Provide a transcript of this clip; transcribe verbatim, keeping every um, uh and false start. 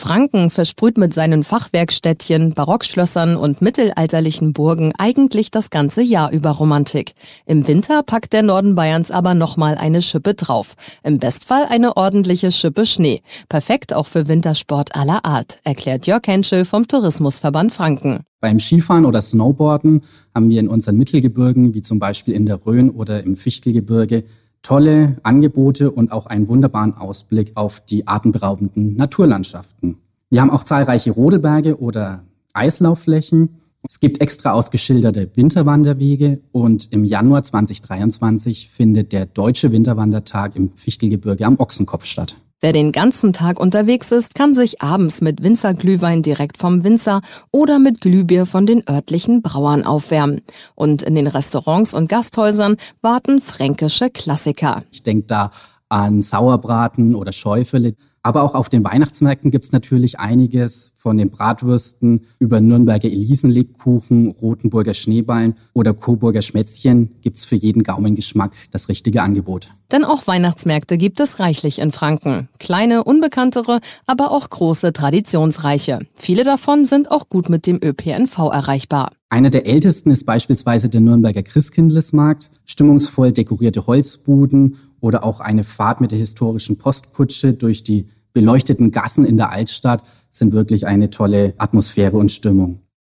Franken versprüht mit seinen Fachwerkstädtchen, Barockschlössern und mittelalterlichen Burgen eigentlich das ganze Jahr über Romantik. Im Winter packt der Norden Bayerns aber nochmal eine Schippe drauf. Im Bestfall eine ordentliche Schippe Schnee. Perfekt auch für Wintersport aller Art, erklärt Jörg Henschel vom Tourismusverband Franken. Beim Skifahren oder Snowboarden haben wir in unseren Mittelgebirgen, wie zum Beispiel in der Rhön oder im Fichtelgebirge, tolle Angebote und auch einen wunderbaren Ausblick auf die atemberaubenden Naturlandschaften. Wir haben auch zahlreiche Rodelberge oder Eislaufflächen. Es gibt extra ausgeschilderte Winterwanderwege und im Januar zwanzig dreiundzwanzig findet der Deutsche Winterwandertag im Fichtelgebirge am Ochsenkopf statt. Wer den ganzen Tag unterwegs ist, kann sich abends mit Winzerglühwein direkt vom Winzer oder mit Glühbier von den örtlichen Brauern aufwärmen. Und in den Restaurants und Gasthäusern warten fränkische Klassiker. Ich denke da an Sauerbraten oder Schäufele. Aber auch auf den Weihnachtsmärkten gibt's natürlich einiges, von den Bratwürsten über Nürnberger Elisenlebkuchen, Rothenburger Schneeballen oder Coburger Schmätzchen gibt's für jeden Gaumengeschmack das richtige Angebot. Denn auch Weihnachtsmärkte gibt es reichlich in Franken. Kleine, unbekanntere, aber auch große, traditionsreiche. Viele davon sind auch gut mit dem Ö P N V erreichbar. Einer der ältesten ist beispielsweise der Nürnberger Christkindlesmarkt, stimmungsvoll dekorierte Holzbuden oder auch eine Fahrt mit der historischen Postkutsche durch die beleuchteten Gassen in der Altstadt sind wirklich eine tolle Atmosphäre und Stimmung.